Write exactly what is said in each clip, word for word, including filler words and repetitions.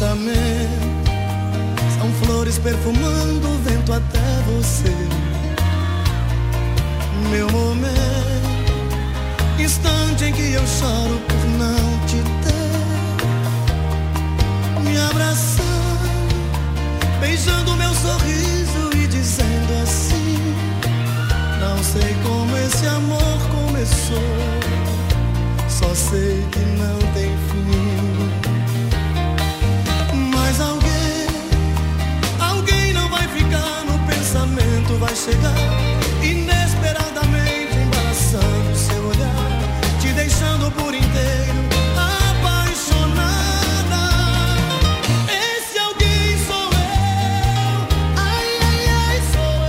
pensamento são flores perfumando o vento até você. Meu momento, instante em que eu choro por não te ter. Me abraçando, beijando meu sorriso e dizendo assim: não sei como esse amor começou, só sei que não tem fim. Mas alguém, alguém não vai ficar no pensamento, vai chegar inesperadamente, embaraçando seu olhar, te deixando por inteiro apaixonada. Esse alguém sou eu, ai, ai, ai, sou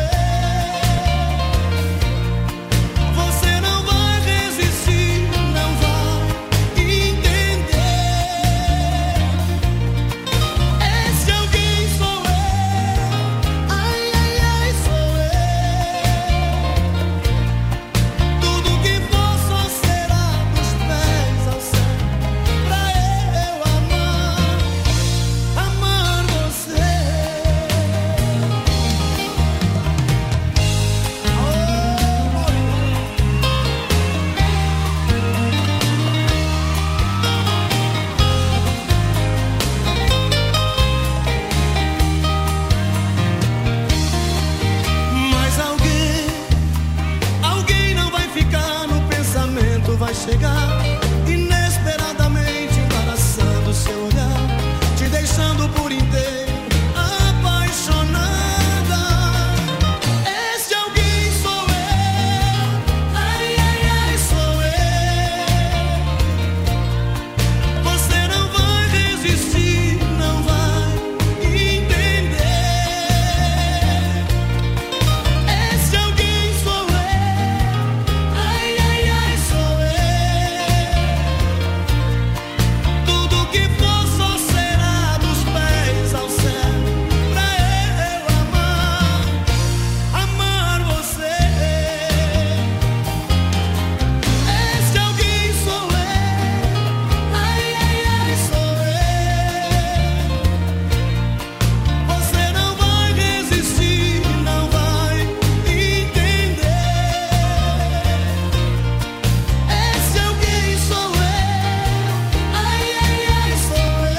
eu. Você não vai resistir, não vai entender. Esse alguém sou eu, ai, ai, ai, sou eu. Tudo que for só será dos pés ao céu, pra eu amar, amar você. Mas alguém, alguém não vai ficar no pensamento, vai chegar inesperadamente, embaraçando seu olhar, te deixando por inteiro apaixonada. Esse alguém sou eu, ai, ai, ai, sou eu. Você não vai resistir, não vai entender. Esse alguém sou eu, ai, ai, ai, sou eu. Tudo que for só será dos pés ao céu, pra eu amar, amar você. Esse alguém sou eu, ai, ai, ai, sou eu. Você não vai resistir, não vai entender. Esse alguém sou eu, ai, ai, ai, sou eu.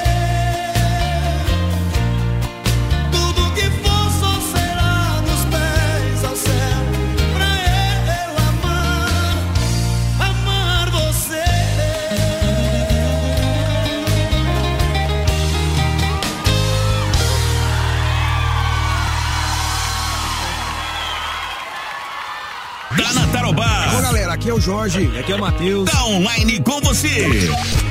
Tudo que for só será dos pés ao céu, pra eu amar, amar você. Tá na Tarobá. Ô galera, aqui é o Jorge, aqui é o Matheus. Tá online com você.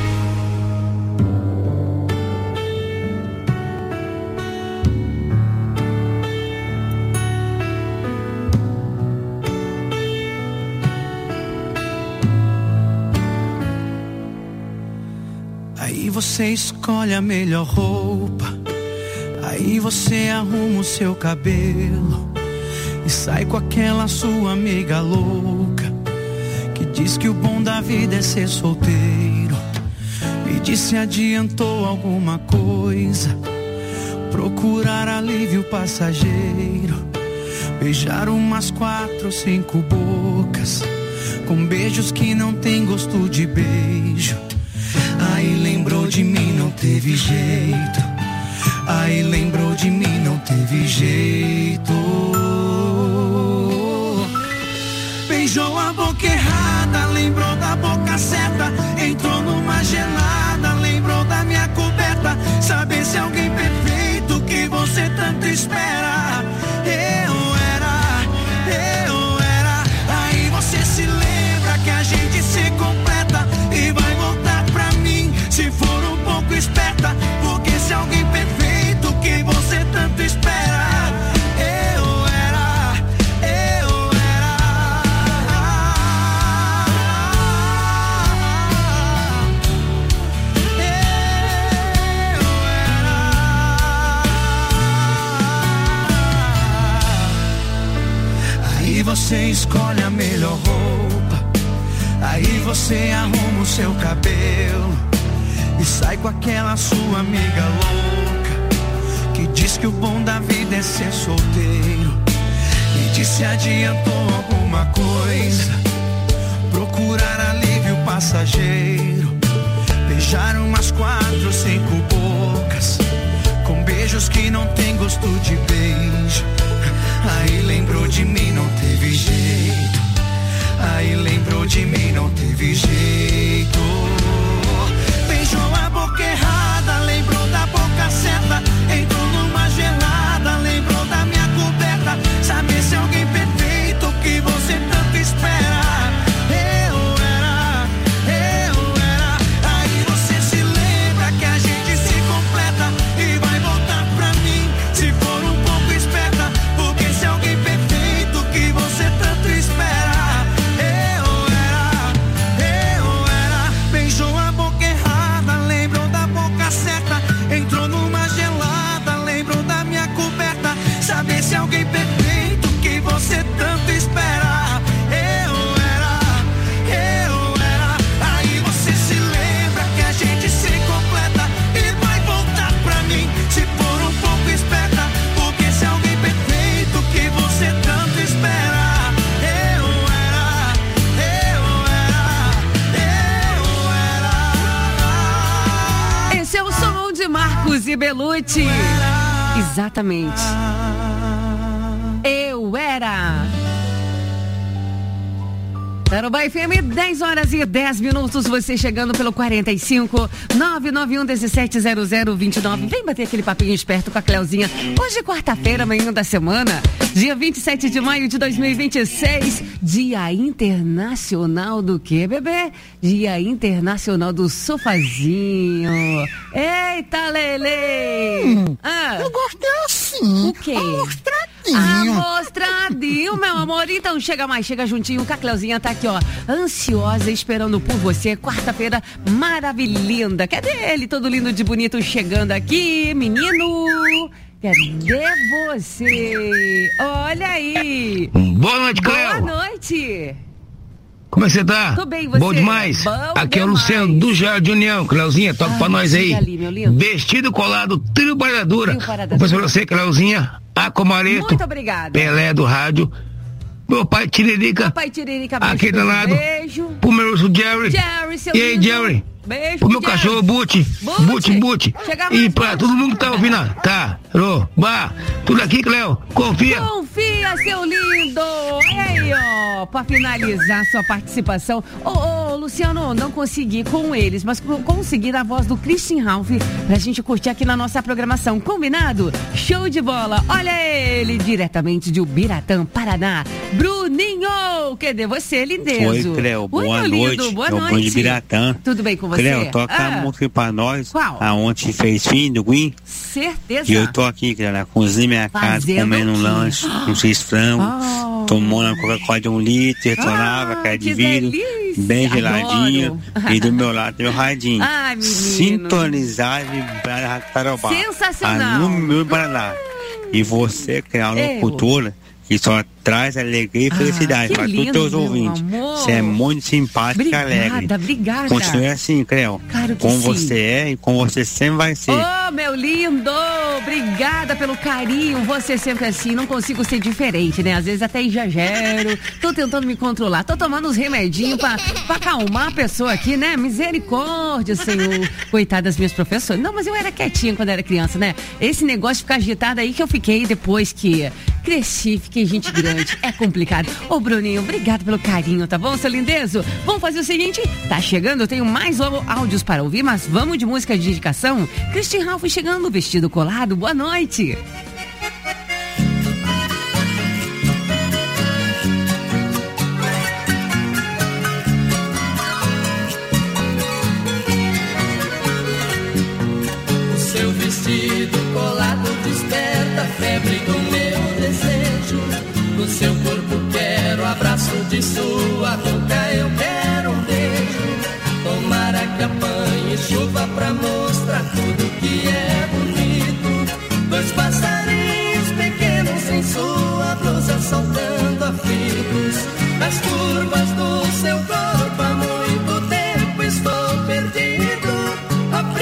Aí você escolhe a melhor roupa, aí você arruma o seu cabelo e sai com aquela sua amiga louca que diz que o bom da vida é ser solteiro. Me diz se adiantou alguma coisa, procurar alívio passageiro, beijar umas quatro, cinco bocas com beijos que não tem gosto de beijo. Aí lembrou de mim, não teve jeito. Aí lembrou de mim, não teve jeito. Beijou a boca errada, lembrou da boca certa. Entrou numa gelada, lembrou da minha coberta. Saber se alguém perfeito que você tanto espera. Eu era, eu era. Aí você se lembra que a gente se completa e vai voltar pra mim se for um pouco esperta. Porque se alguém perfeito que você tanto espera. Eu era, eu era. Eu era. Aí você escolhe a melhor roupa, aí você arruma o seu cabelo e sai com aquela sua amiga louca que diz que o bom da vida é ser solteiro. E diz se adiantou alguma coisa, procurar alívio passageiro. Beijaram umas quatro, cinco bocas, com beijos que não tem gosto de beijo. Aí lembrou de mim, não teve jeito. Aí lembrou de mim, não teve jeito. Beijou a boca errada, lembrou da boca certa. Entrou numa gelada, lembrou da minha coberta. Saber se alguém perfeito que você tanto espera. Eu era, eu era. Aí você se lembra que a gente se completa e vai voltar pra mim se for um pouco esperta. Porque se alguém perfeito que você tanto espera. Entrou numa gelada, lembrou da minha coberta. Saber se alguém perfeito que você tanto espera. Eu era, eu era. Aí você se lembra que a gente se completa e vai voltar pra mim se for um pouco esperta. Porque se alguém perfeito que você tanto espera. Eu era, eu era, eu era. Esse é o som de Marcos e Belucci. Exatamente. Eu era. Tarobá F M, dez horas e dez minutos. Você chegando pelo quarenta e cinco, nove nove um, um sete zero zero, dois nove. Vem bater aquele papinho esperto com a Cleuzinha. Hoje é quarta-feira, amanhã da semana, dia vinte e sete de maio de dois mil e vinte e seis. Dia Internacional do quê, bebê? Dia Internacional do Sofazinho. Eita, Lele! Hum, ah. Eu gostei assim. O quê? Amostradinho. Amostradinho, meu amor. Então chega mais, chega juntinho, que a Cleuzinha tá aqui, ó, ansiosa, esperando por você. Quarta-feira maravilhinda. Cadê ele, todo lindo de bonito, chegando aqui, menino? Cadê você? Olha aí. Boa noite, Cleo. Boa noite. Como é que você tá? Tô bem, você? Bom demais. Bom Aqui é o demais. Luciano do Jardim União. Cleuzinha, toca Ai, pra nós aí. ali, meu lindo. Vestido colado, trio paradura. Trio paradura. Depois pra você, Cleuzinha. Acomareto. Muito obrigada. Pelé do rádio. Meu pai Tiririca. Papai Tiririca, beijo. Aqui do lado. Beijo. Pro meu urso Jerry. Jerry, seu E aí, lindo. Jerry? Beijo. Pro meu Jerry. cachorro Buti. Buti. Buti, Buti. Chega E mais, pra Buti. todo mundo que tá ouvindo. ó. Tá. Alô, bah. Tudo aqui, Cleo. Confia. Confia, seu lindo! E aí, ó, pra finalizar sua participação. Ô, ô, Luciano, não consegui com eles, mas consegui na voz do Christian Ralph pra gente curtir aqui na nossa programação. Combinado? Show de bola! Olha ele, diretamente de Ubiratã, Paraná. Bruninho! Cadê você, lindezo? Oi, Cleo. Boa meu noite. lindo, boa É o noite. Bom de Biratã. Tudo bem com você? Cleo, toca ah, a música pra nós. Qual? Aonde fez fim do Gui. Certeza. E eu tô aqui, Cleo, na cozinha minha casa, Fazendo comendo um o quê? lanche, um seis frango, Oh. tomando uma Coca-Cola de um litro, retornava, Ah, cara de que vidro, delícia. bem Adoro. geladinho. E do meu lado tem o radinho. Ai, menino. Sintonizar e vibrar na Rádio Tarobá. Sensacional. A número Paraná. E você, que é a Eu. locutora, que só traz alegria e Ah, felicidade que para todos os lindo, teus meu ouvintes. amor. Você é muito simpática e alegre. Obrigada, obrigada. Continue assim, Cleo. Claro que como sim. você é e como você sempre vai ser. Ô, meu lindo! Obrigada pelo carinho. Você sempre assim, não consigo ser diferente, né? Às vezes até exagero. Tô tentando me controlar. Tô tomando uns remedinhos pra, pra acalmar a pessoa aqui, né? Misericórdia, Senhor. Coitada das minhas professoras. Não, mas eu era quietinha quando era criança, né? Esse negócio de ficar agitada aí que eu fiquei depois que cresci, fiquei gente grande. É complicado. Ô, Bruninho, obrigado pelo carinho, tá bom, seu lindezo? Vamos fazer o seguinte, tá chegando, eu tenho mais áudios para ouvir, mas vamos de música de indicação? Christian Ralph chegando, vestido colado, boa noite. O seu vestido colado desperta a febre do meu desejo. No seu corpo quero abraço de sua boca, eu quero um beijo. Tomara que apanhe chuva pra mostrar tudo que é bonito. Dois passarinhos pequenos em sua blusa saltando aflitos. Nas curvas do seu corpo há muito tempo estou perdido. A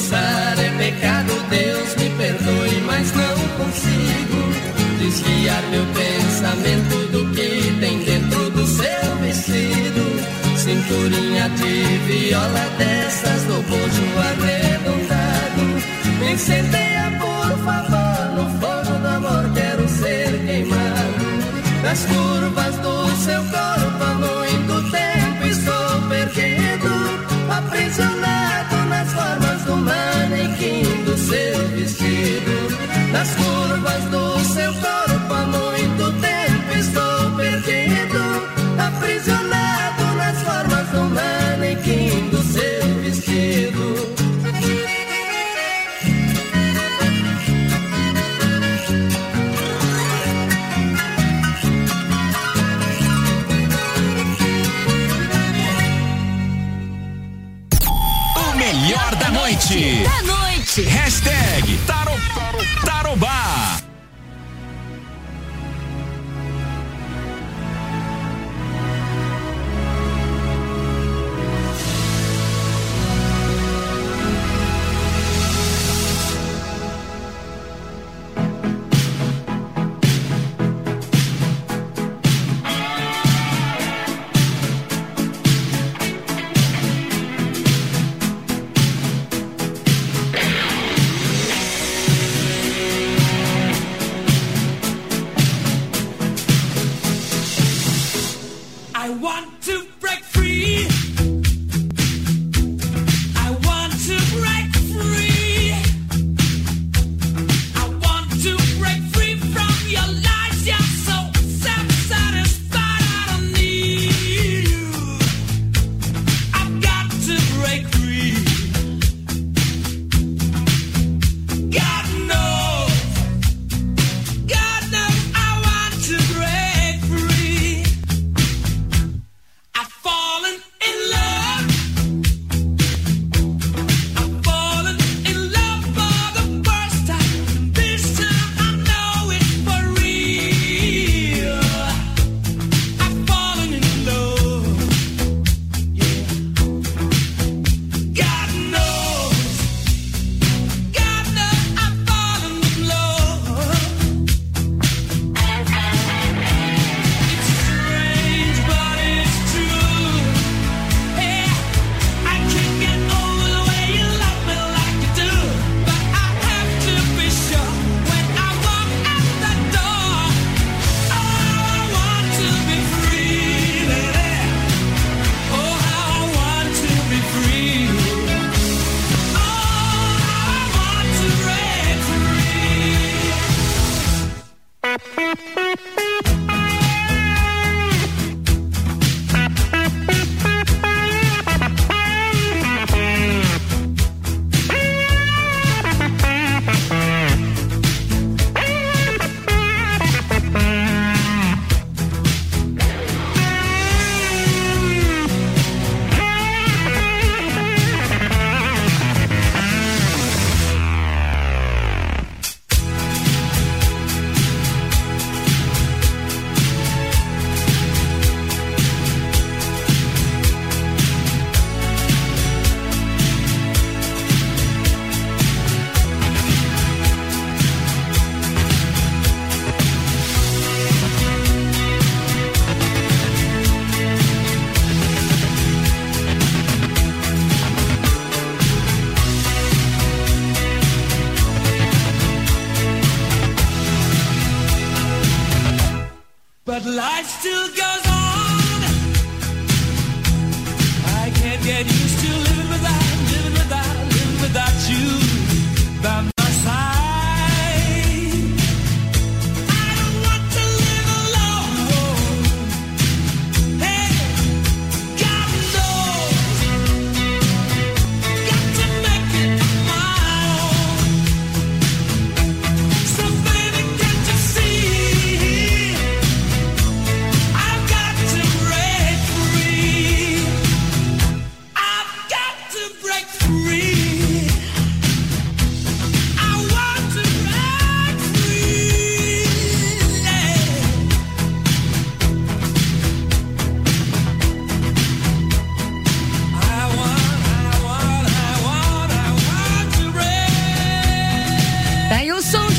pensar é pecado, Deus me perdoe, mas não consigo desviar meu pensamento do que tem dentro do seu vestido. Cinturinha de viola dessas do bojo arredondado, me incendeia por favor, no fogo do amor quero ser queimado. Nas curvas do seu corpo há muito tempo estou perdido, aprisionado nas formas do manequim do seu vestido. Nas curvas do seu corpo há muito tempo estou perdido, aprisionado nas formas do manequim do seu vestido. O melhor da noite. Da noite. Hashtag Taro, Tarobá.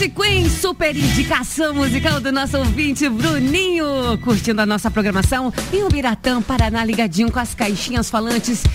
Esse Queen, super indicação musical do nosso ouvinte Bruninho, curtindo a nossa programação em Ubiratã, Paraná, ligadinho com as caixinhas falantes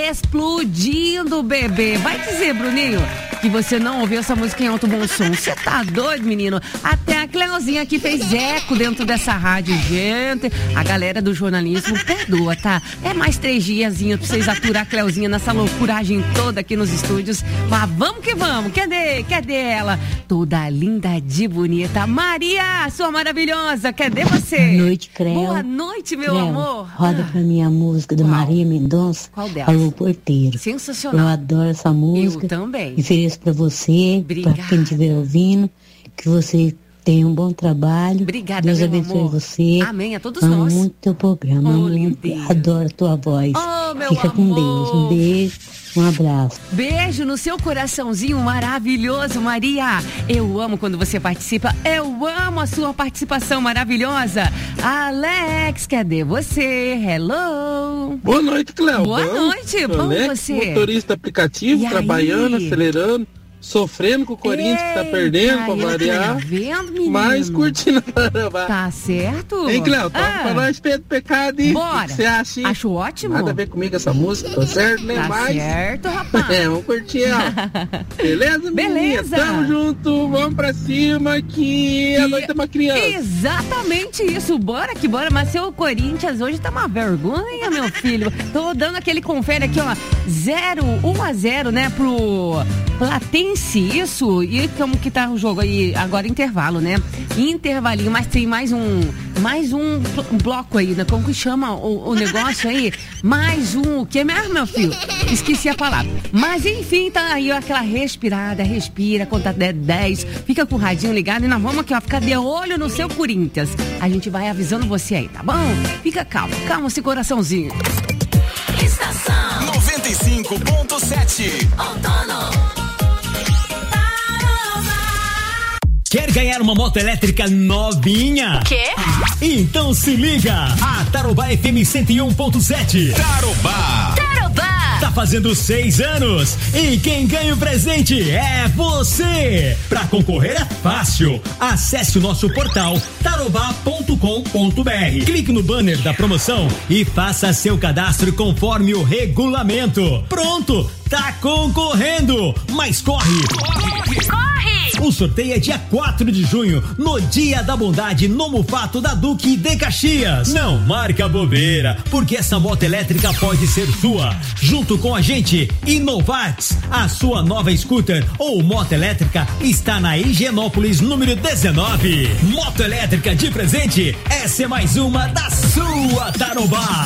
explodindo, bebê. Vai dizer, Bruninho, que você não ouviu essa música em alto bom som. Você tá doido, menino? Até a Cleuzinha aqui fez eco dentro dessa rádio, gente. A galera do jornalismo perdoa, tá? É mais três diazinhos pra vocês aturar a Cleuzinha nessa loucuragem toda aqui nos estúdios. Mas vamos que vamos. Cadê? Cadê ela? Toda linda de bonita. Maria, sua maravilhosa. Cadê você? Boa noite, Creu. Boa noite, meu Creu, amor. roda ah. pra mim a música do Qual? Maria Mendonça. Qual delas? Alô, Porteiro. Sensacional. Eu adoro essa música. Eu também. E ofereço pra você, Obrigada. pra quem estiver ouvindo, que você tenha um bom trabalho. Obrigada, Deus meu abençoe amor. você. Amém, a todos Amo nós. muito teu programa. Oh, amo muito, lindeza. adoro a tua voz. Oh, meu Fica com amor. Deus. Um beijo, um abraço. Beijo no seu coraçãozinho maravilhoso, Maria. Eu amo quando você participa. Eu amo a sua participação maravilhosa. Alex, cadê você? Hello. Boa noite, Cléo. Boa Bom, noite, bom Alex, você. motorista aplicativo, E trabalhando, aí? acelerando, sofrendo com o Corinthians que tá perdendo, pra Eita, variar. eu tô vendo, menino. Mas curtindo a Tarobá. Tá certo? Hein, Cléo? Toca Ah. pra nós, Pedro Pecado, hein? Bora. O que você acha, hein? Acho ótimo. Nada a ver comigo essa música, tá certo, né? Tá Mas... certo, rapaz. É, vamos curtir ela. Beleza, menina? Beleza. Tamo junto, vamos pra cima que a noite é uma criança. Exatamente isso, bora que bora, mas seu Corinthians hoje tá uma vergonha, meu filho. Tô dando aquele confere aqui, ó, zero, um a zero, né, pro Platense, isso, e como que tá o jogo aí, agora intervalo, né, intervalinho, mas tem mais um, mais um bloco aí, né, como que chama o, o negócio aí, mais um, o que mesmo, meu filho? Esqueci a palavra, mas enfim, tá aí ó, aquela respirada, respira, conta até dez, fica com o radinho ligado e nós vamos aqui, ó, ficar de olho no seu Corinthians, a gente vai avisando você aí, tá bom? Fica calmo, calma esse coraçãozinho. Estação noventa e cinco ponto sete. Outono. Quer ganhar uma moto elétrica novinha? Quê? Então se liga! A Tarobá F M cento e um ponto sete. Tarobá! Tarobá! Tá fazendo seis anos e quem ganha o presente é você! Pra concorrer é fácil. Acesse o nosso portal tarobá ponto com ponto br. Clique no banner da promoção e faça seu cadastro conforme o regulamento. Pronto! Tá concorrendo! Mas corre! Corre! Corre! O sorteio é dia quatro de junho, no Dia da Bondade, no Mufato da Duque de Caxias. Não marca bobeira, porque essa moto elétrica pode ser sua. Junto com a gente, Inovax, a sua nova scooter ou moto elétrica está na Higienópolis número dezenove. Moto elétrica de presente, essa é mais uma da sua Tarobá.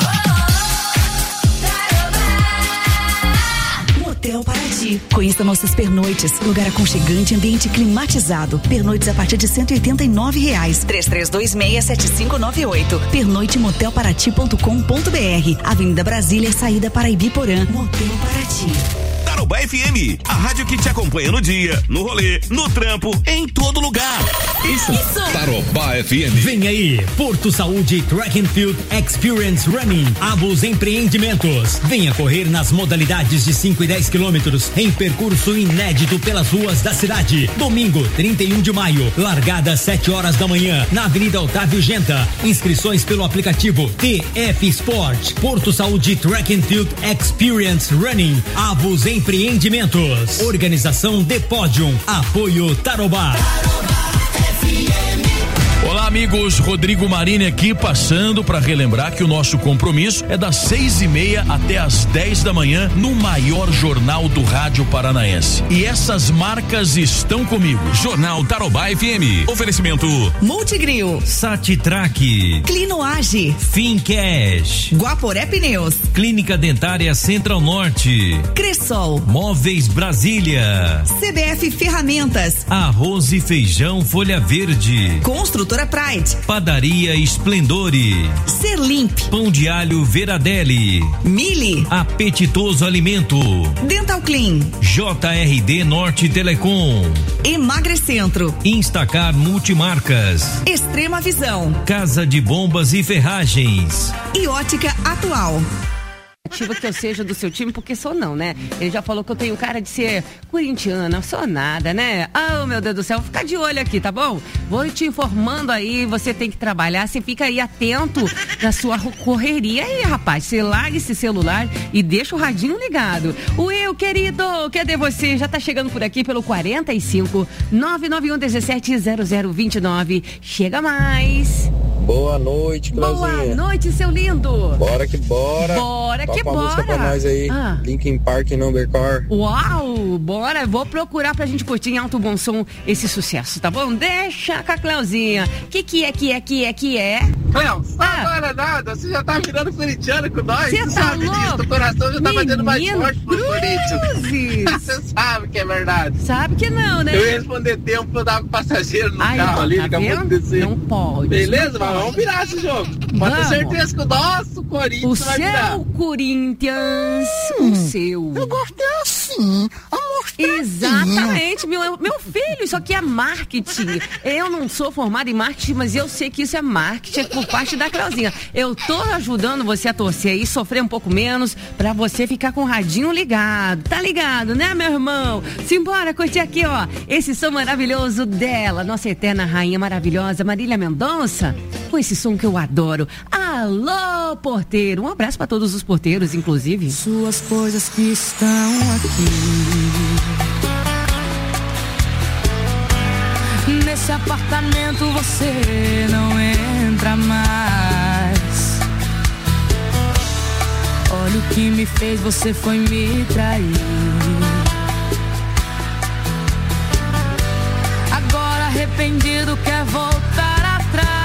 Motel Paraty. Conheça nossas pernoites, lugar aconchegante, ambiente climatizado. Pernoites a partir de cento e oitenta e nove reais. três três dois seis, sete cinco nove oito. Pernoite motel paraty ponto com ponto br. Avenida Brasília, saída para Ibiporã. Motel Paraty. Tarobá F M, a rádio que te acompanha no dia, no rolê, no trampo, em todo lugar. Isso. Isso. Tarobá F M. Vem aí, Porto Saúde Track and Field Experience Running, Abus Empreendimentos. Venha correr nas modalidades de cinco e dez quilômetros em percurso inédito pelas ruas da cidade. Domingo, trinta e um de maio, largada às sete horas da manhã, na Avenida Otávio Genta. Inscrições pelo aplicativo T F Sport. Porto Saúde Track and Field Experience Running, Abus Empreendimentos. Organização The Podium. Apoio Tarobá. Olá, amigos, Rodrigo Marini aqui, passando para relembrar que o nosso compromisso é das seis e meia até as dez da manhã no maior jornal do rádio paranaense. E essas marcas estão comigo. Jornal Tarobá F M. Oferecimento Multigril, Satitrack, Clinoage, Fincash, Guaporé Pneus, Clínica Dentária Central Norte, Cressol, Móveis Brasília, C B F Ferramentas, Arroz e Feijão Folha Verde, Construtora Pride, Padaria Esplendore, Serlimp, Pão de Alho Veradelli, Mili, Apetitoso Alimento, Dental Clean, J R D Norte Telecom, Emagrecentro, Instacar Multimarcas, Extrema Visão, Casa de Bombas e Ferragens e Ótica Atual. que eu seja do seu time, porque sou não, né? Ele já falou que eu tenho cara de ser corintiana, sou nada, né? Oh, meu Deus do céu, fica de olho aqui, tá bom? Vou te informando aí, você tem que trabalhar, você fica aí atento na sua correria aí, rapaz, você larga esse celular e deixa o radinho ligado. Will, querido, cadê você? Já tá chegando por aqui pelo quarenta e cinco, nove nove um, dezessete, zero zero vinte e nove. Chega mais. Boa noite, Clauzinha. Boa noite, seu lindo. Bora que bora. Bora Toca que uma bora. música pra nós aí. Ah. Linkin Park, Number Core. Uau, bora. Vou procurar pra gente curtir em alto bom som esse sucesso, tá bom? Deixa com a Clauzinha. Que que é, que é, que é, que é? Cléo, Ah. agora nada. Você já tá virando corintiano com nós. Cê Você tá sabe louco? disso. O coração já tá batendo mais Menino forte pro Corinthians. Você sabe que é verdade. Sabe que não, né? Eu ia responder tempo pra dar com o passageiro no Aí, carro ó, ali, tá daqui a pouco vendo? descer. Não pode. Beleza? não Mas pode. vamos virar esse jogo. Pode ter Vamos. certeza que o nosso O Corinthians vai virar. seu Corinthians, o seu. Eu gostei assim, amostradinho. Exatamente, meu, meu filho, isso aqui é marketing. Eu não sou formada em marketing, mas eu sei que isso é marketing por parte da Clauzinha. Eu tô ajudando você a torcer aí, sofrer um pouco menos, pra você ficar com o radinho ligado. Tá ligado, né, meu irmão? Simbora curtir aqui, ó, esse som maravilhoso dela, nossa eterna rainha maravilhosa, Marília Mendonça, com esse som que eu adoro. Alô, porteiro. Um abraço pra todos os porteiros, inclusive. Suas coisas que estão aqui. Nesse apartamento você não entra mais. Olha o que me fez, você foi me trair. Agora arrependido quer voltar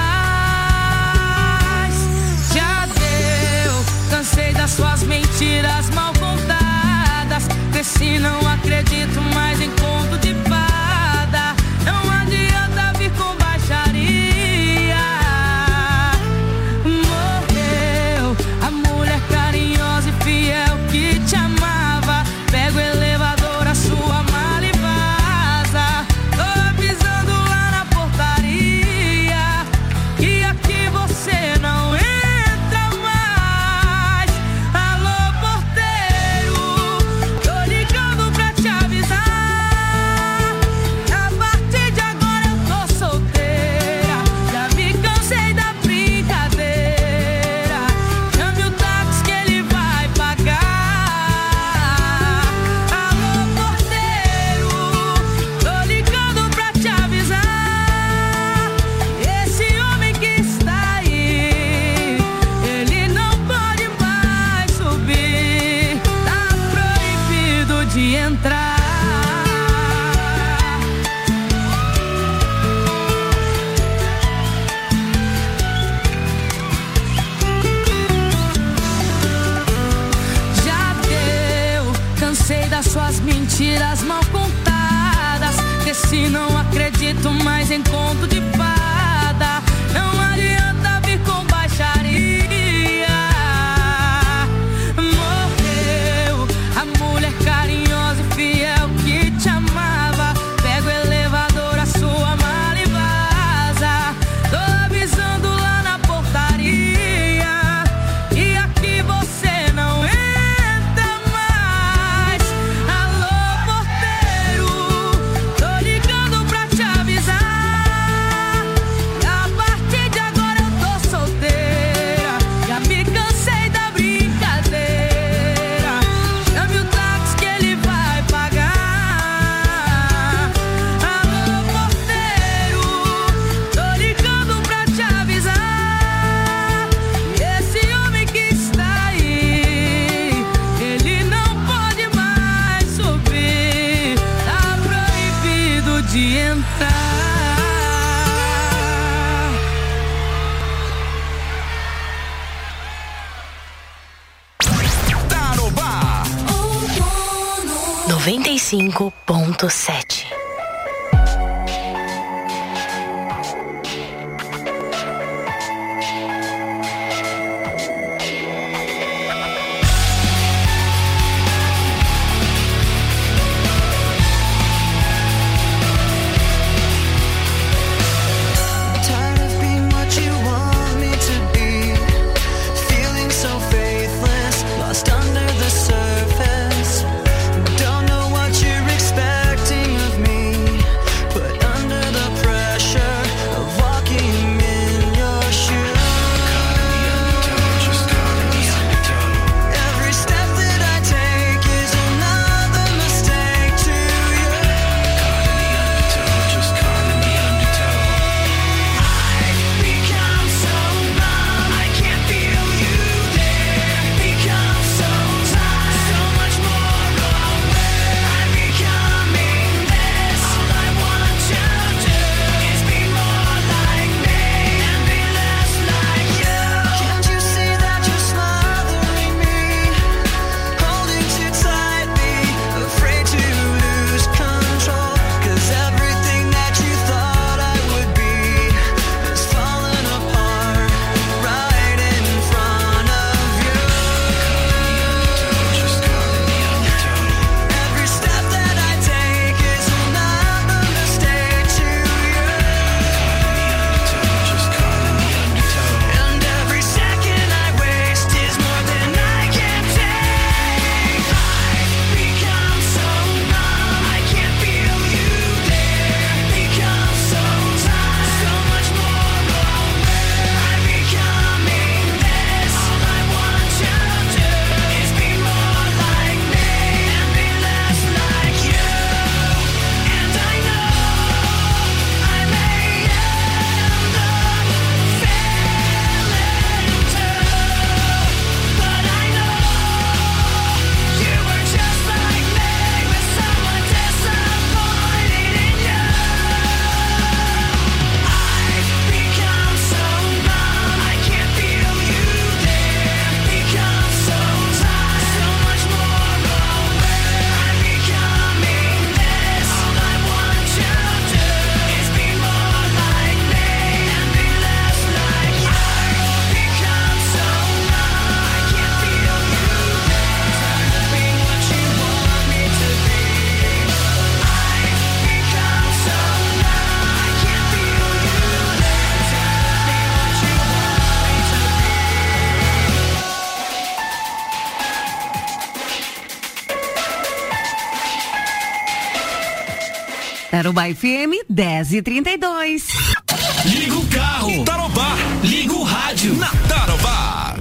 atrás. Já deu, cansei das suas mentiras mal contadas. Cresci, não acredito mais em conto de fada. Não adianta vir com baixaria. Morreu a mulher carinhosa e fiel que te amava. Pega o elevador, a sua mala e vaza. Tô avisando lá na portaria que aqui você não entra mais. Alô, porteiro, tô ligando pra te avisar. A partir de agora eu tô solteira. Já me cansei da brincadeira. Chame o táxi que ele vai pagar. Alô, porteiro, tô ligando pra te avisar. Esse homem que está aí, ele não pode mais subir. Tá proibido de entrar. Já deu, cansei das suas mentiras mal contadas. Cresci, não acredito mais em conto de fada. Não adianta vir com baixaria. Morreu a mulher carinhosa e fiel que te amava. Pega o elevador, a sua mala e vaza. Tô avisando lá na portaria e aqui você não entra mais. Alô, porteiro, tô ligando pra te avisar. A partir de agora eu tô solteira. Já me cansei da brincadeira. Chame o táxi que ele vai pagar. Alô, porteiro, tô ligando pra te avisar. Esse homem que está aí, ele não pode mais subir. Tá proibido de entrar. Tarobá. noventa e cinco ponto sete. Tired of being what you want me to be, feeling so faithless, lost on Tarobá F M dez e trinta e dois. Liga o carro. Tarobá. Liga o rádio. Na Tarobá.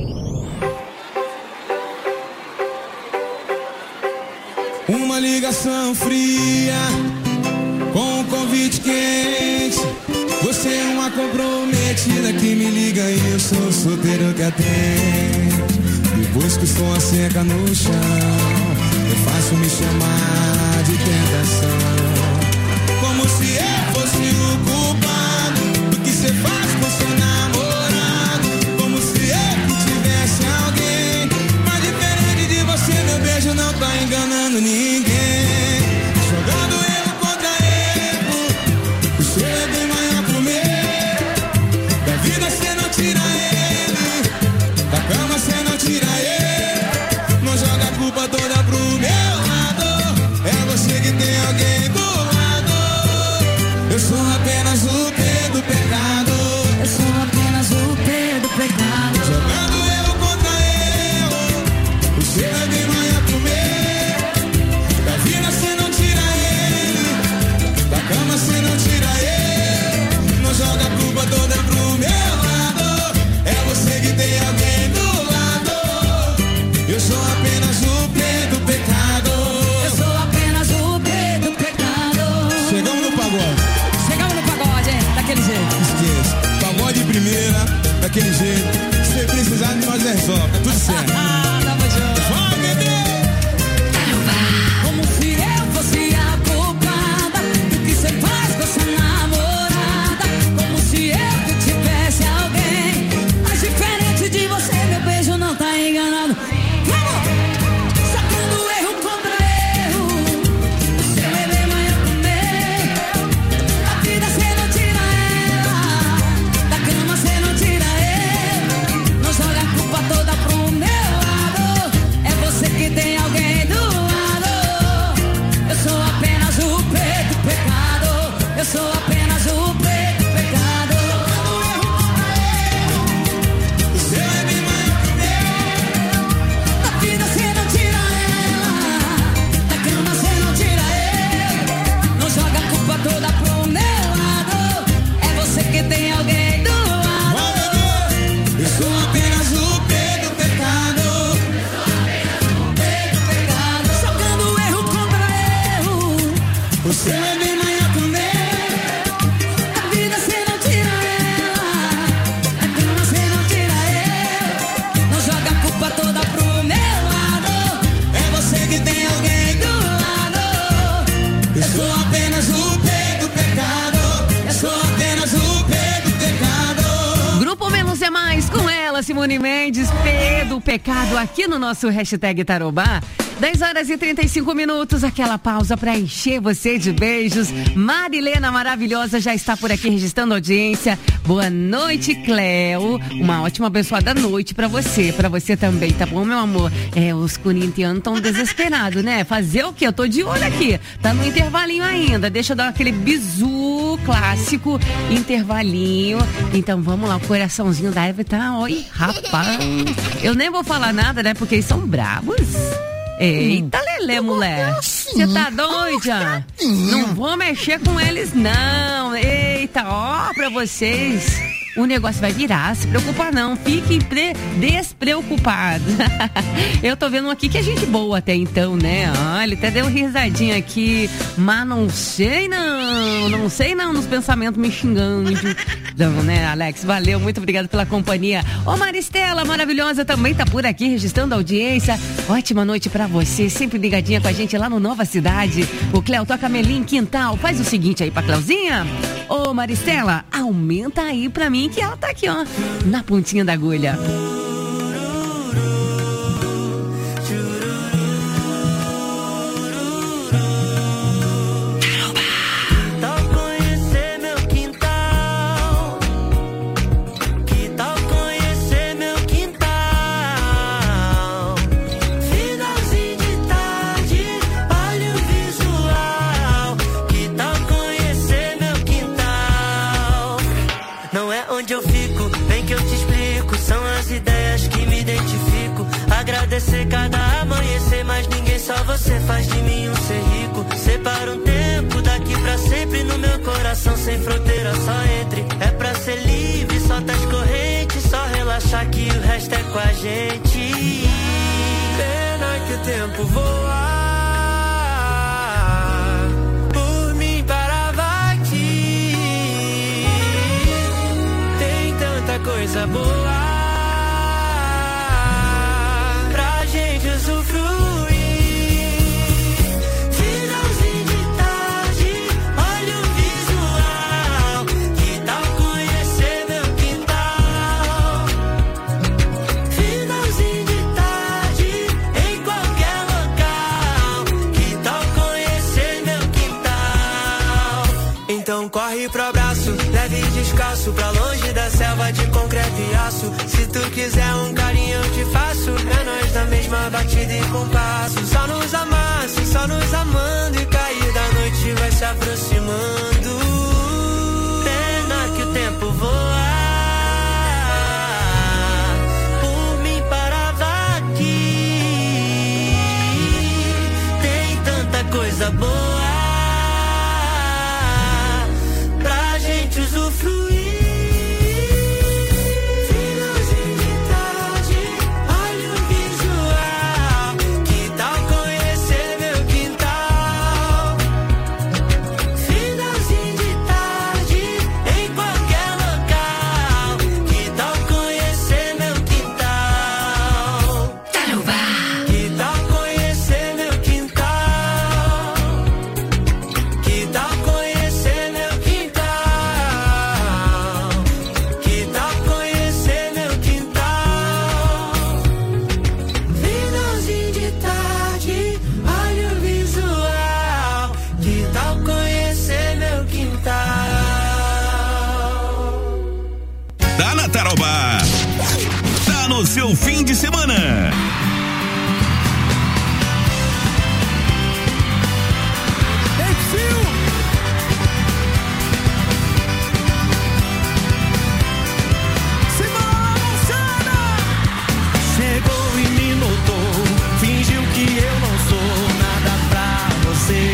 Uma ligação fria com um convite quente. Você é uma comprometida que me liga e eu sou solteiro que atende. Depois que estou a seca no chão, é fácil me chamar de tentação. Como se eu fosse o culpado do que você faz com seu namorado. Como se eu que tivesse alguém. Mas diferente de você, meu beijo não tá enganando ninguém. Jogando erro contra erro, o seu é bem maior pro meu. Da vida cê não tira ele, da cama cê não tira ele. Não joga a culpa toda pro meu lado. É você que tem alguém do lado. Eu sou apenas o P do pecado. Eu sou apenas o P do pecado. Jogando erro contra erro, o seu é bem maior pro meu. Da vida cê não tira ele, da cama cê não tira ele. Não joga a culpa toda pro meu lado. É você que tem alguém do lado. Eu sou apenas o P do pecado. Eu sou apenas o P do pecado. Chegamos no pagode. Chegamos no pagode, hein? Daquele jeito. Esqueça. Pagode de primeira, daquele jeito. Se precisar de nós resolve, tá tudo certo. Ah, tamo junto. Vai, bebê! Como se eu fosse a culpada do que você faz com sua namorada. Como se eu que tivesse alguém. Mas diferente de você, meu beijo não tá enganado. Vamos! Sacando erro contra erro, o seu é bem maior pro meu. Da vida cê não tira ela, da cama cê não tira ele. Não joga a culpa toda pro meu lado. É você que tem alguém do lado. Eu sou apenas o P do pecado. Eu sou apenas o P do pecado. O seu é bem maior pro meu. Da vida cê não tira ela, da cama cê não tira ele. Não joga a culpa toda pro meu lado. É você que tem alguém do lado. Eu sou apenas o P do pecado. Jogando erro contra erro, O seu é bem maior pro meu. da vida cê não tira ela, da cama cê não tira ele. Não joga a culpa toda pro meu lado. É você que tem alguém do lado. Eu sou apenas o P do pecado. Eu sou apenas o P do pecado. Grupo Menos é Mais com ela, Simone Mendes, P do pecado, aqui no nosso hashtag Tarobá. dez horas e trinta e cinco minutos, aquela pausa para encher você de beijos. Marilena maravilhosa já está por aqui registrando audiência. Boa noite, Cleo. Uma ótima abençoada noite para você, para você também, tá bom, meu amor? É, os corintianos estão desesperados, né? Fazer o quê? Eu tô de olho aqui. Tá no intervalinho ainda. Deixa eu dar aquele bizu clássico, intervalinho. Então vamos lá, o coraçãozinho da Eva tá, oi, rapaz. Eu nem vou falar nada, né? Porque eles são bravos. Eita, Lelê, mulher. Você tá doida? Não vou mexer com eles, não. Eita, ó, pra vocês. O negócio vai virar, se preocupa não. Fique despreocupado. Eu tô vendo aqui que é gente boa até então, né? Ah, ele até deu risadinha aqui. Mas não sei não. Não sei não, nos pensamentos me xingando. Não, né, Alex? Valeu, muito obrigado pela companhia. Ô, Maristela, maravilhosa, também tá por aqui registrando audiência. Ótima noite pra você, sempre ligadinha com a gente lá no Nova Cidade. O Cléo toca Melim Quintal. Faz o seguinte aí pra Cleuzinha. Ô, Maristela, aumenta aí pra mim que ela tá aqui, ó, na pontinha da agulha. Onde eu fico, vem que eu te explico. São as ideias sem fronteira, só entre. É pra ser livre, solta as correntes, só relaxar que o resto é com a gente. Pena que o tempo voa, por mim parava aqui. Tem tanta coisa boa pra gente usufruir. Finalzinho de tarde, olha o visual. Que tal conhecer meu quintal? Finalzinho de tarde, em qualquer local. Que tal conhecer meu quintal? Então corre pro abraço, leve e descalço, pra longe da selva de concreto e aço. Se tu quiser um carinho eu te faço, é nós na mesma batida e compasso. Só nos amasse, só nos amando, e cair da noite vai se aproximando. Pena que o tempo voa, por mim parava aqui. Tem tanta coisa boa pra gente usufruir. Finalzinho de tarde, olha o visual. Que tal conhecer meu quintal? Finalzinho de tarde, em qualquer local. Que tal conhecer meu quintal? Taruba. Que tal conhecer meu quintal? Que tal conhecer meu quintal? Que tal conhecer meu quintal? Finalzinho de tarde, olha o visual. Que tal conhecer meu quintal? Tá na Tarobá. Tá no seu fim de semana. Chegou e me notou, fingiu que eu não sou nada pra você.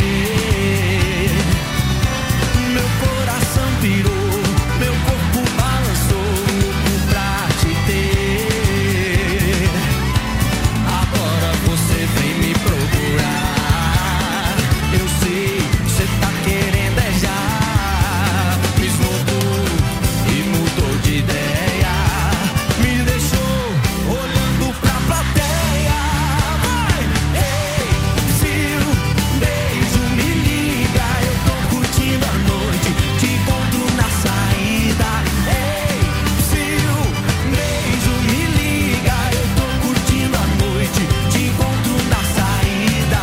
Meu coração pirou, meu corpo balançou, louco pra te ter. Agora você vem me procurar. Eu sei, você tá querendo é já. Me esnotou e mudou de ideia. Me deixou olhando pra plateia. Vai, ei, se o beijo me liga, eu tô curtindo a noite, te encontro na saída. Ei, se o beijo me liga, eu tô curtindo a noite, te encontro na saída.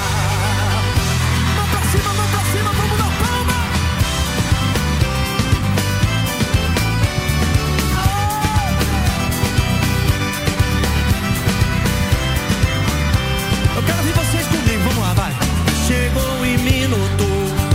Mão pra cima, mão pra cima, vamos dar palma. Eu quero ver vocês comigo, vamos lá, vai. Chegou e me notou.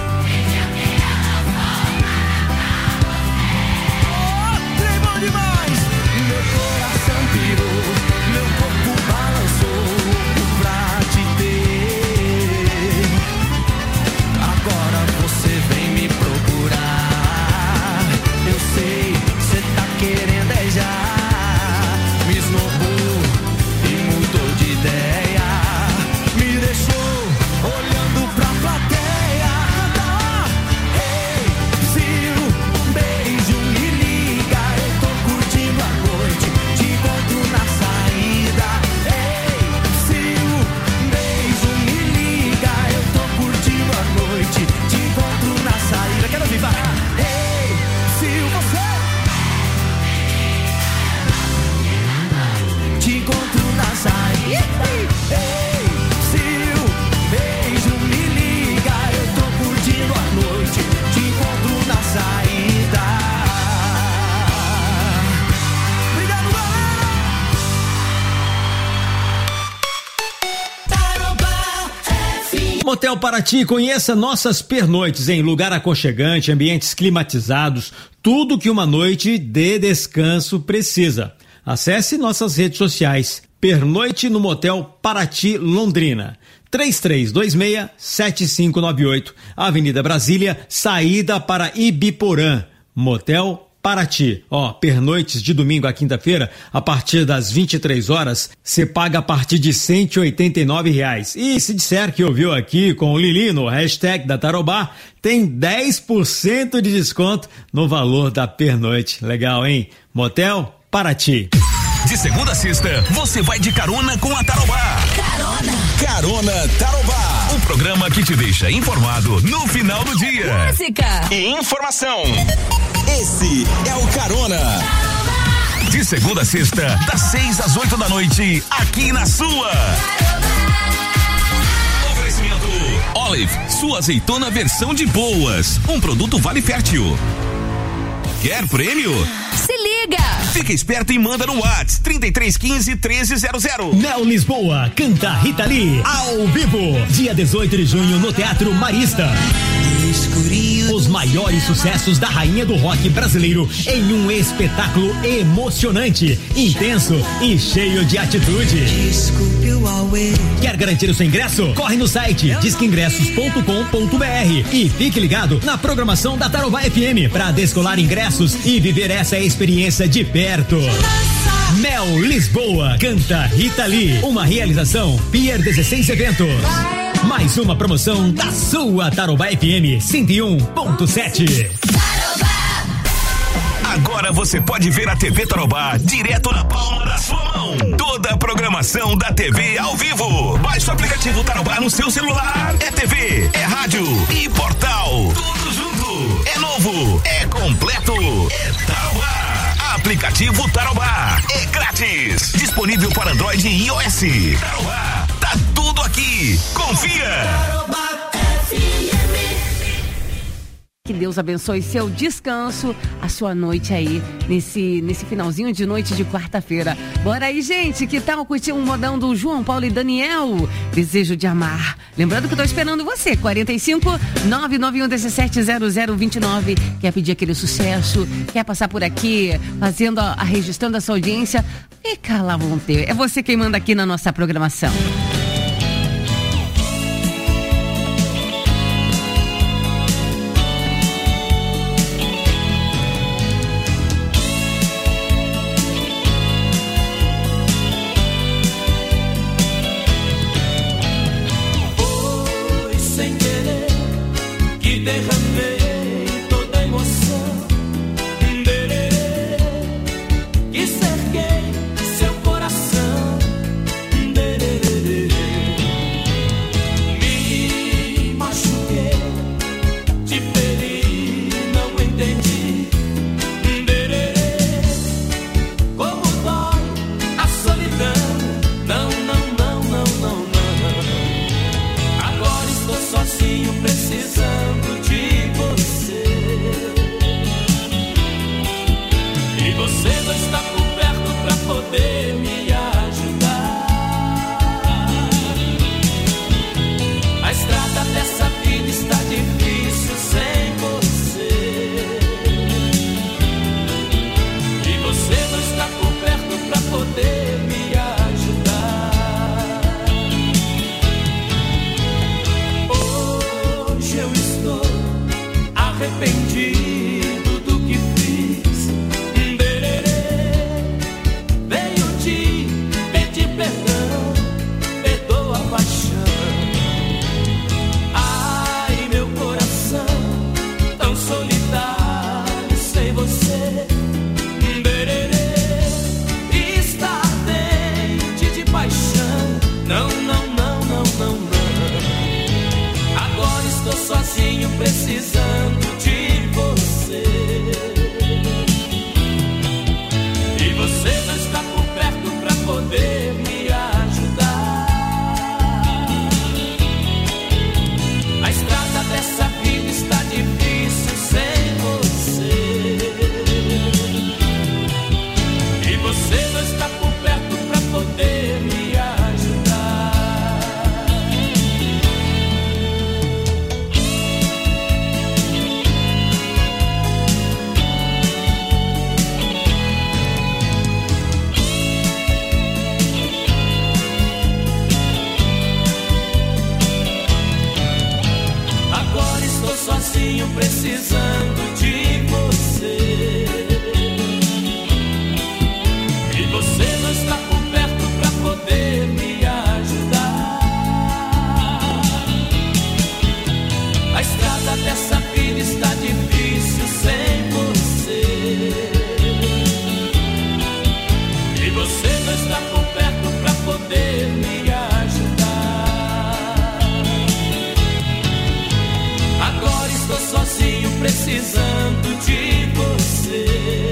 Oh, trem bom demais. Meu coração pirou, meu corpo balançou, louco pra te ter. Agora você vem me procurar. Eu sei, você tá querendo é já. Me esnobou e mudou de ideia. Me deixou olhando pra plateia. Cantar. Ei, se o beijo me liga, eu tô curtindo a noite, te encontro na saída. Ei, se o beijo me liga, eu tô curtindo a noite, te encontro na saída. Quero ouvir, vai. Ei, se você te encontro na saída. Ei, se o beijo me liga, eu tô curtindo a noite, te encontro na saída. Obrigado, galera! Tarobá F M. Motel Paraty, conheça nossas pernoites em lugar aconchegante, ambientes climatizados, tudo que uma noite de descanso precisa. Acesse nossas redes sociais. Pernoite no Motel Paraty, Londrina. três três dois seis, sete cinco nove oito. Avenida Brasília, saída para Ibiporã. Motel Paraty. Ó, pernoites de domingo a quinta-feira, a partir das vinte e três horas, você paga a partir de cento e oitenta e nove reais. E se disser que ouviu aqui com o Lili no hashtag da Tarobá, tem dez por cento de desconto no valor da pernoite. Legal, hein? Motel Paraty. De segunda a sexta, você vai de carona com a Tarobá. Carona. Carona Tarobá. O programa que te deixa informado no final do dia. Música e informação. Esse é o Carona. De segunda a sexta, das seis às oito da noite, aqui na sua. Oferecimento Olive, sua azeitona versão de boas. Um produto Vale Fértil. Quer prêmio? Se liga! Fica esperto e manda no WhatsApp trinta e três quinze, treze zero zero. Mel Lisboa canta Rita Lee ao vivo, dia dezoito de junho no Teatro Marista. Os maiores sucessos da rainha do rock brasileiro em um espetáculo emocionante, intenso e cheio de atitude. Quer garantir o seu ingresso? Corre no site disque ingressos ponto com ponto br e fique ligado na programação da Tarobá F M para descolar ingressos e viver essa experiência de perto. Mel Lisboa canta Rita Lee, uma realização Pier dezesseis Eventos. Mais uma promoção da sua Tarobá F M cento e um ponto sete. Agora você pode ver a T V Tarobá direto na palma da sua mão. Toda a programação da T V ao vivo. Baixe o aplicativo Tarobá no seu celular. É T V, é rádio e portal. Tudo junto. É novo, é completo. É Tarobá. Aplicativo Tarobá. É grátis. Disponível para Android e iOS. Tarobá. Tá tudo aqui. Confia. Que Deus abençoe seu descanso, a sua noite aí, nesse, nesse finalzinho de noite de quarta-feira. Bora aí, gente, que tal curtir um modão do João Paulo e Daniel? Desejo de amar. Lembrando que eu tô esperando você, quarenta e cinco, nove nove um dezessete zero zero vinte e nove. Quer pedir aquele sucesso? Quer passar por aqui, fazendo a, a registrando a sua audiência? Fica lá, vão ter. É você quem manda aqui na nossa programação. Precisando de você. sozinho precisando de você. E você não está por perto pra poder me ajudar. A estrada dessa vida está difícil sem você. E você não está por perto pra poder me ajudar. Agora estou sozinho precisando de você.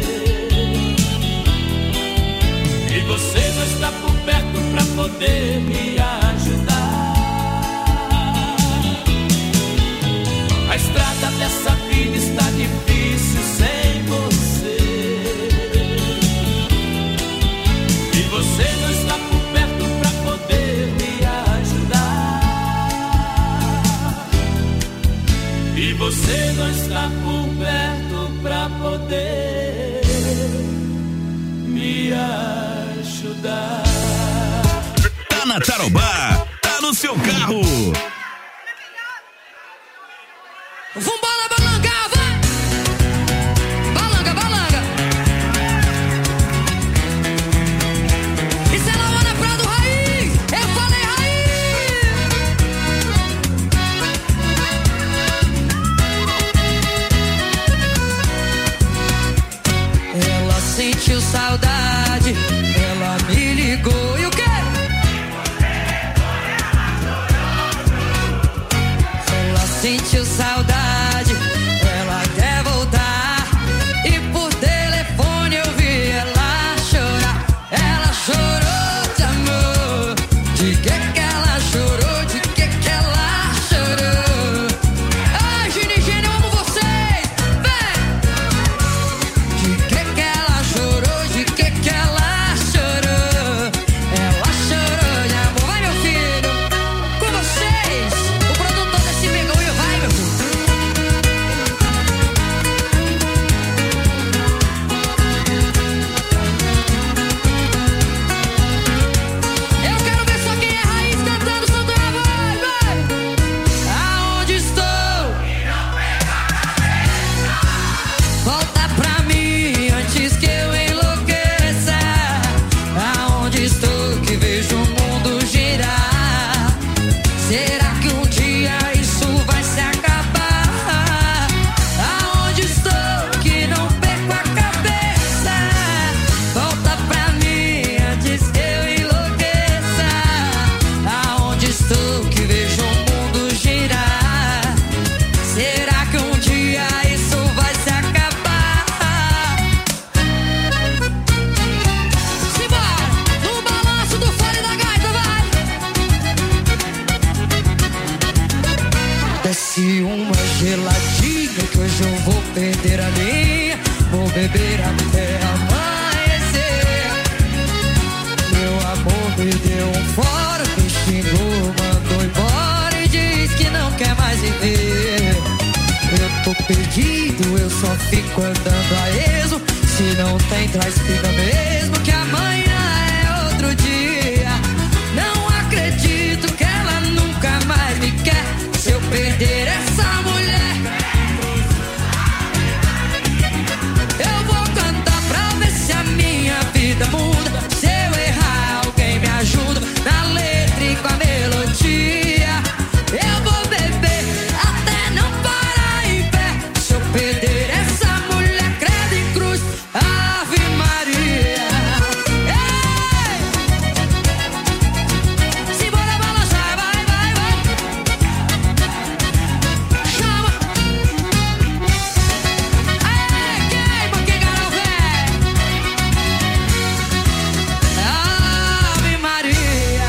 E você não está por perto pra poder me ajudar. A estrada dessa vida está difícil sem você. E você não está por perto pra poder me ajudar. E você não está por perto pra poder me ajudar. Tá na Tarobá, tá no seu carro. Vambora, balangar, vai! Balanga, balanga. Isso é Laura Prado Raiz. Eu falei raiz. Ela sentiu saudade, ela me ligou e o quê? Ela sentiu saudade, ela quer voltar. E por telefone eu vi ela chorar. Ela chorou de amor. De que que ela chorou? De que que ela chorou? Ai, Gini, Gini, eu amo vocês. Vem! De que que ela chorou? De que que ela chorou? Ela chorou de amor. Vai, meu filho, com vocês, o produtor desse megulho. Vai, meu filho. Eu quero ver só quem é raiz cantando Santana, vai, vai. Aonde estou? Volta pra mim antes que eu enlouqueça. Aonde estou que vejo o mundo girar? Será que um dia isso vai se acabar? Aonde estou que não perco a cabeça? Volta pra mim antes que eu enlouqueça. Aonde estou que vejo o mundo girar? Será que um dia isso vai se acabar? Simbora, no balanço do fole da gaita, vai! Desce uma geladinha que hoje eu vou perder a linha. Vou beber até amanhecer. Meu amor me deu um fora, me xingou, mandou embora e diz que não quer mais viver. Eu tô perdido, eu só fico andando a esmo. Se não tem, traz fica mesmo, que amanhã é outro dia. Não acredito que ela nunca mais me quer. Se eu perder essa mulher, eu vou cantar pra ver se a minha vida muda. Se eu errar, alguém me ajuda na letra e com a melodia. Eu vou beber até não parar em pé. Se eu perder essa mulher, credo em cruz, Ave Maria. Ei! Simbora balançar, vai, vai, vai. Chama. Aê, queima, que garau, véi. Ave Maria.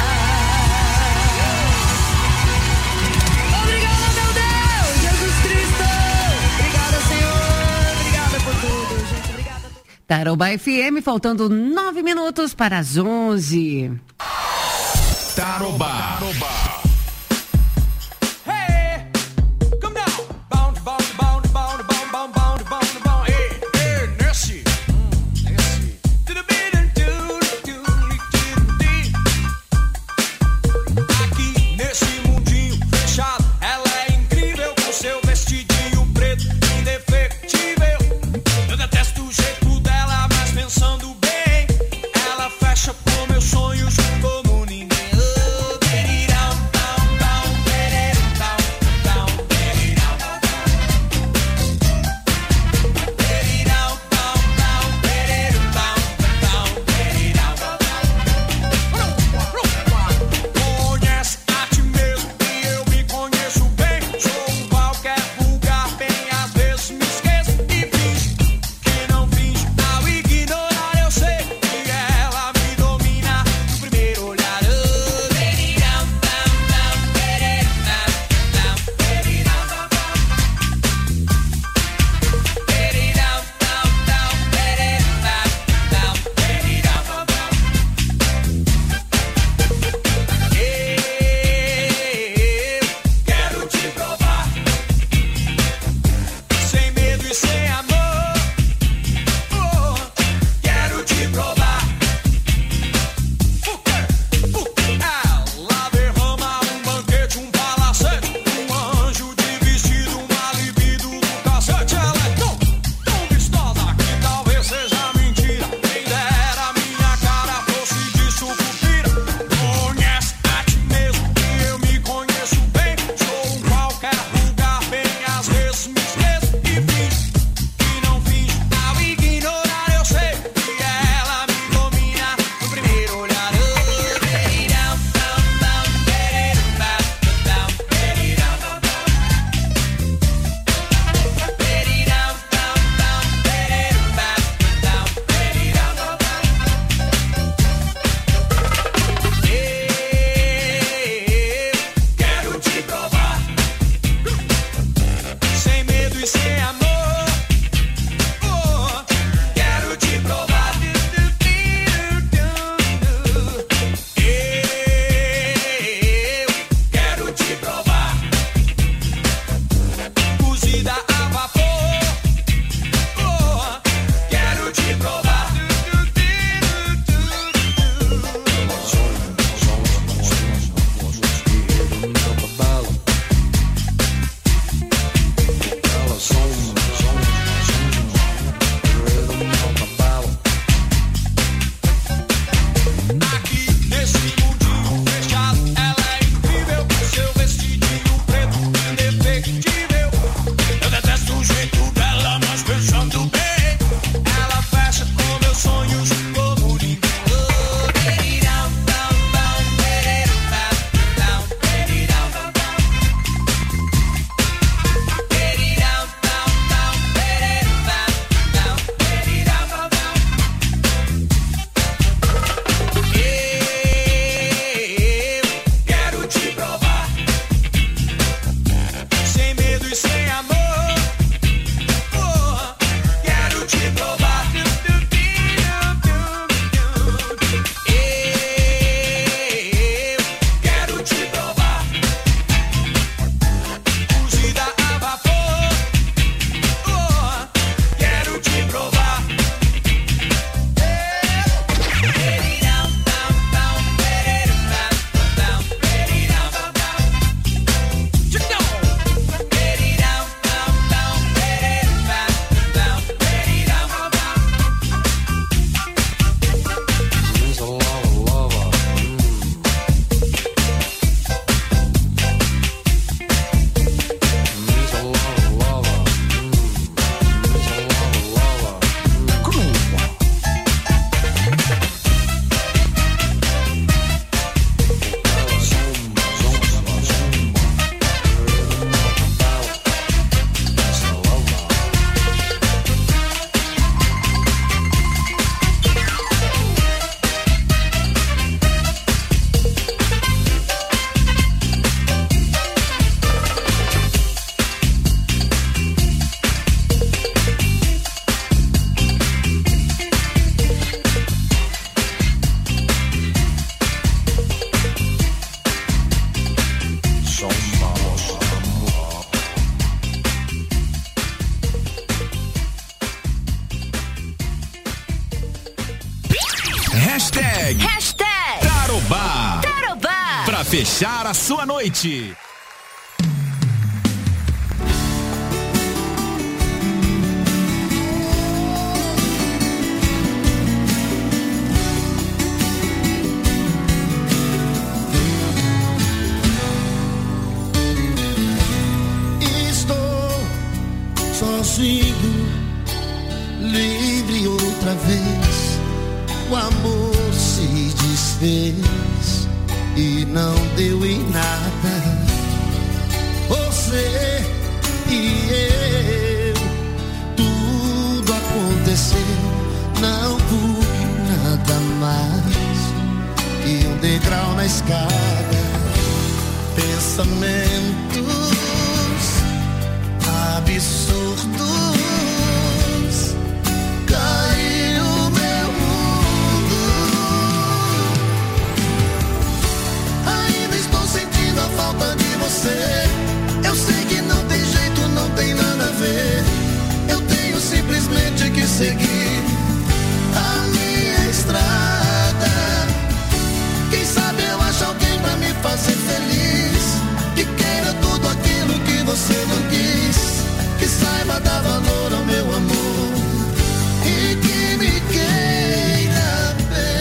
Obrigado, meu Deus, Jesus Cristo. Obrigada, Senhor. Obrigada por tudo, gente. Obrigada. Tarobá F M, faltando nove minutos para as onze. Tarobá. Hey, come down. Bound, bound, bound, bound, bound, bound, bound, bound, bound. Hey, hey, Nessie. Nessie. To the beat and to the tune, to the Aqui nesse mundinho fechado, ela é incrível com seu vestido. Hashtag, Hashtag Tarobá. Tarobá. Pra fechar a sua noite. Sozinho, livre outra vez, o amor se desfez e não deu em nada. Você e eu, tudo aconteceu, não fui nada mais que um degrau na escada. Pensamentos absurdos, caiu meu mundo. Ainda estou sentindo a falta de você. Eu sei que não tem jeito, não tem nada a ver. Eu tenho simplesmente que seguir a minha estrada. Quem sabe eu acho alguém pra me fazer feliz, que queira tudo aquilo que você não quis, que saiba dar valor ao meu amor e que me queira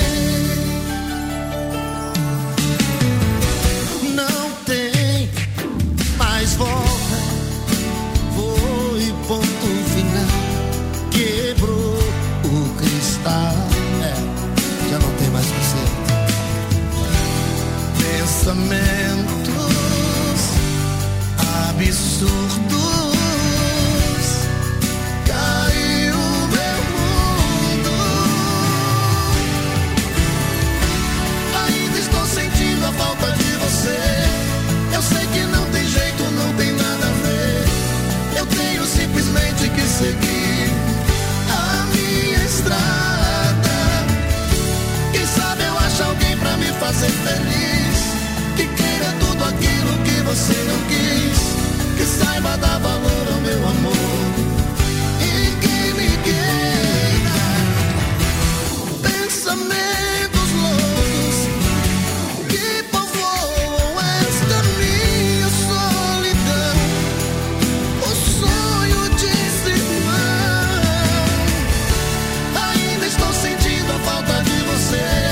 bem. Não tem mais volta, foi ponto final, quebrou o cristal, é, já não tem mais conserto. Pensamentos absurdos, caiu meu mundo. Ainda estou sentindo a falta de você. Eu sei que não tem jeito, não tem nada a ver. Eu tenho simplesmente que seguir a minha estrada. Quem sabe eu acho alguém pra me fazer feliz, que queira tudo aquilo que você não quis, que saiba dar valor ao meu amor e que me queira. Pensamentos loucos que povoam esta minha solidão, o sonho de ser irmão. Ainda estou sentindo a falta de você.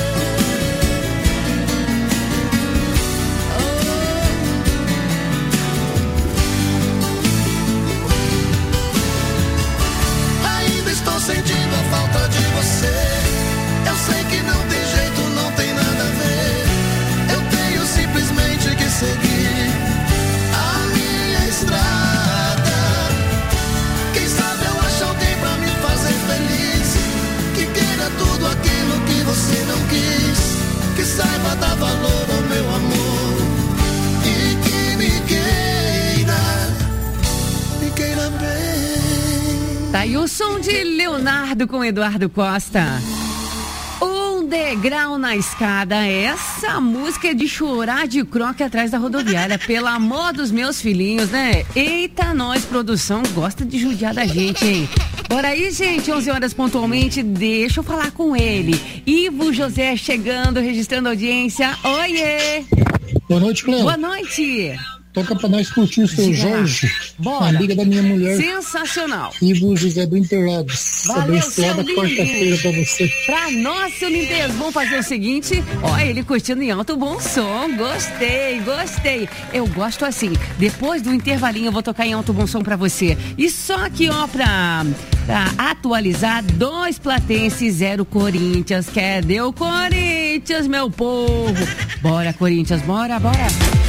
Estou sentindo a falta de você. Eu sei que não tem jeito, não tem nada a ver. Eu tenho simplesmente que seguir a minha estrada. Quem sabe eu acho alguém pra me fazer feliz, que queira tudo aquilo que você não quis, que saiba dar valor ao meu amor e que me queira, me queira bem. Tá aí o som de Leonardo com Eduardo Costa. Um degrau na escada. Essa música é de chorar de croque atrás da rodoviária. Pelo amor dos meus filhinhos, né? Eita, nós, produção, gosta de judiar da gente, hein? Bora aí, gente, onze horas pontualmente. Deixa eu falar com ele. Ivo José chegando, registrando audiência. Oiê! Boa noite, Cléo. Boa noite. Toca pra nós curtir o seu Diga. Jorge, Bora. amiga da minha mulher. Sensacional. Ivo José do Interlagos. Valeu, Abençoada seu quarta-feira pra você. Pra nós, seu limpeza, vamos fazer o seguinte, ó, ele curtindo em alto bom som, gostei, gostei. Eu gosto assim, depois do intervalinho eu vou tocar em alto bom som pra você. E só aqui, ó, pra, pra atualizar, dois Platense, zero Corinthians. Cadê o Corinthians, meu povo? Bora, Corinthians, bora, bora.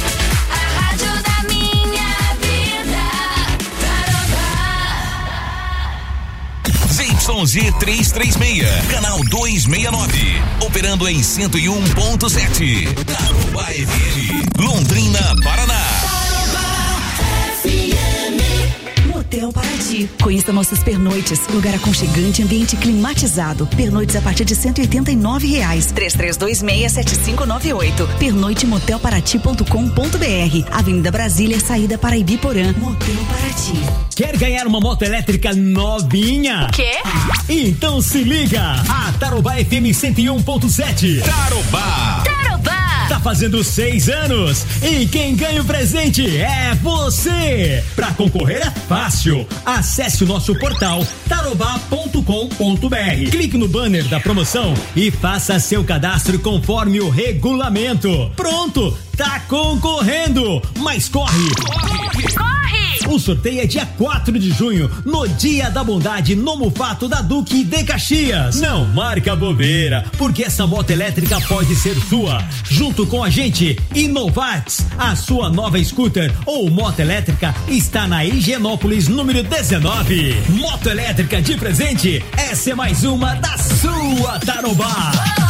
Y Z trezentos e trinta e seis, canal duzentos e sessenta e nove, operando em cento e um ponto sete. Tarobá F M, Londrina, Paraná. Motel Paraty. Paraty. Conheça nossas pernoites, lugar aconchegante, ambiente climatizado. Pernoites a partir de cento e oitenta e nove reais. três três dois seis, sete cinco nove oito. pernoite motel paraty ponto com ponto br. Avenida Brasília, saída para Ibiporã. Motel Paraty. Quer ganhar uma moto elétrica novinha? Quê? Então se liga! A Tarobá F M cento e um ponto sete. Tarobá. Tarobá. Tá fazendo seis anos e quem ganha o presente é você. Pra concorrer é fácil. Acesse o nosso portal tarobá ponto com ponto br. Clique no banner da promoção e faça seu cadastro conforme o regulamento. Pronto, tá concorrendo. Mas corre! Corre! Corre! O sorteio é dia quatro de junho, no Dia da Bondade, no Mufato da Duque de Caxias. Não marca bobeira, porque essa moto elétrica pode ser sua. Junto com a gente, Inovax, a sua nova scooter ou moto elétrica está na Higienópolis número dezenove. Moto elétrica de presente, essa é mais uma da sua Tarobá.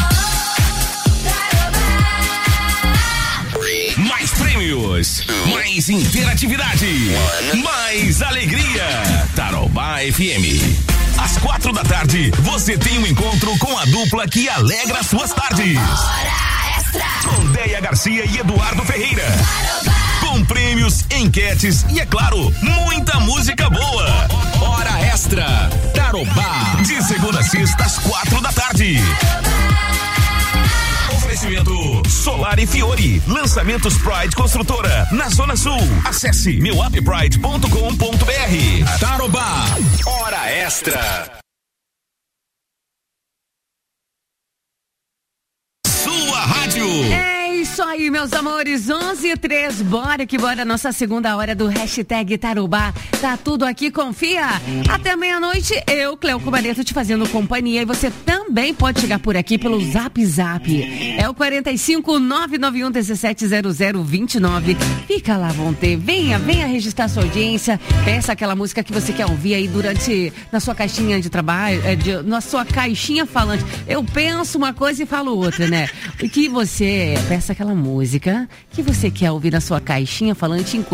Mais prêmios, mais interatividade, mais alegria. Tarobá F M. Às quatro da tarde, você tem um encontro com a dupla que alegra suas tardes. Hora extra. Com Deia Garcia e Eduardo Ferreira. Com prêmios, enquetes e, é claro, muita música boa. Hora extra. Tarobá. De segunda a sexta, às quatro da tarde. Oferecimento Solar e Fiore. Lançamentos Pride Construtora na Zona Sul. Acesse meu app pride ponto com ponto br. Tarobá. Hora extra. Sua rádio. É isso aí, meus amores, onze e três, bora que bora, nossa segunda hora do hashtag Tarobá, tá tudo aqui, confia, até meia-noite, eu, Cleuco Barreto, te fazendo companhia, e você também pode chegar por aqui pelo Zap Zap, é o quarenta e cinco, nove nove um, dezessete zero zero vinte e nove, fica lá, vão ter, venha, venha registrar sua audiência, peça aquela música que você quer ouvir aí durante, na sua caixinha de trabalho, é, de, na sua caixinha falante, eu penso uma coisa e falo outra, né, que você peça aquela música que você quer ouvir na sua caixinha falante enquanto